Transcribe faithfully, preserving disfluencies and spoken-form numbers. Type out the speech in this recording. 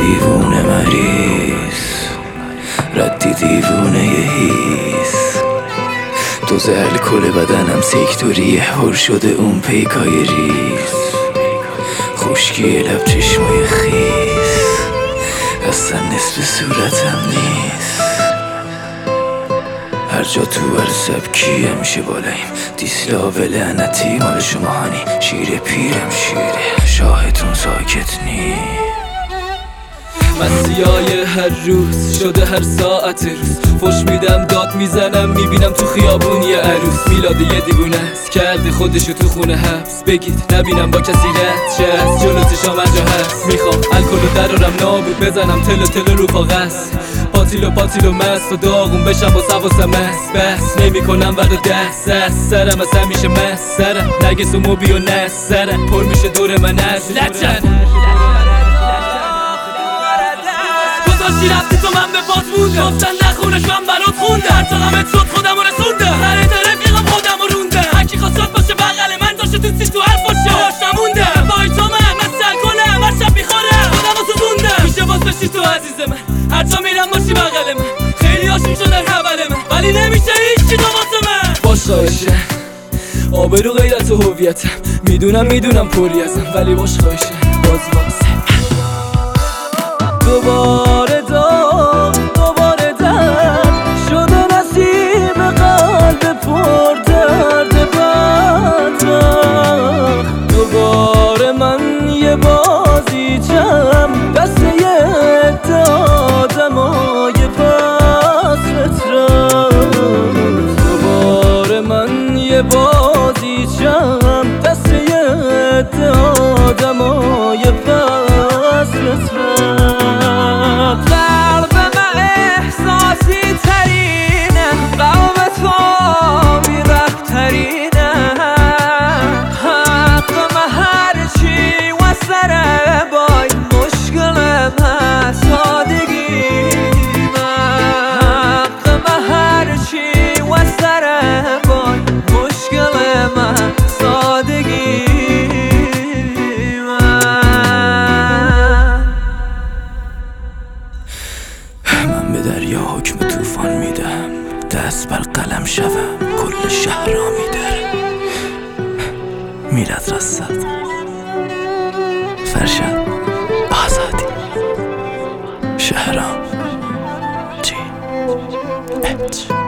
دیوونه مریض، ردی دیوونه هیس. دوز الکل بدنم سیکتوریه، پر شده اون پیکای ریز. خشکی لب چشمای خیس، اصلا نصف صورتم نیست. هر جا تو هر سبکی همیشه بالایم. دیسلاو لعنتی مال شما هانی، شیر پیرم شیره، شاهتون ساکت نی. مسیای هر روز شده هر ساعت روز، فش میدم داد میزنم میبینم تو خیابون یه عروس. میلاد یه دیوونه است کرده خودشو تو خونه حبس، بگید نبینم با کسی رد شه از جلو چشام هر جا هست. میخوام الکلو درارم نابود بزنم تلو تلو رو کاغذ، پاتیلو پاتیلو مست و داغون بشم با سواسم مست. بس نمیکنم ورد دست از سرم از همیشه مست سرم، نگس و موبی و نست سرم پر میشه دور من از لچن. گذاشتی رفتی تو من به پات موندم، گفتن نخونش من برات خوندم. هر تا غمت شد خودمو رسوندم، سر رفیقم خودمو روندم. هرکی خواست شاد باشه بغل من داشته تو سی تو حرف باشه باش نموندم. بای تو من مسل کنم هر شب میخورم خودمو سوزوندم. میشه باز بشی تو عزیز من، هر جا میرم باشی بغل من. خیلی هاشون شدن حول من ولی نمیشه هیچی تو واسه من. باش خواهشم آبرو غیرت و هویتم، میدونم میدونم پری ازم ولی باش خواهشم باز واسه دوباره داغ دوباره درد شده نسیم قلب پر درد بدبخت. دوباره من یه بازیچم دست یه عده آدمای پس فطرت. دوباره من یه بازیچم دست یه عده آدمای پس فطرت. قلب من احساسی ترینه، قلب تو بی‌رحم ترینه. حق من هرچی و سر بای مشکل من سادگی من. حق من هرچی و سر بای مشکل من سادگی. من به دریا حکم طوفان میدم، دست بر قلم شوم کل شهر را میدرم. میلاد رصاد، فرشاد آزادی، شهرام جی اچ.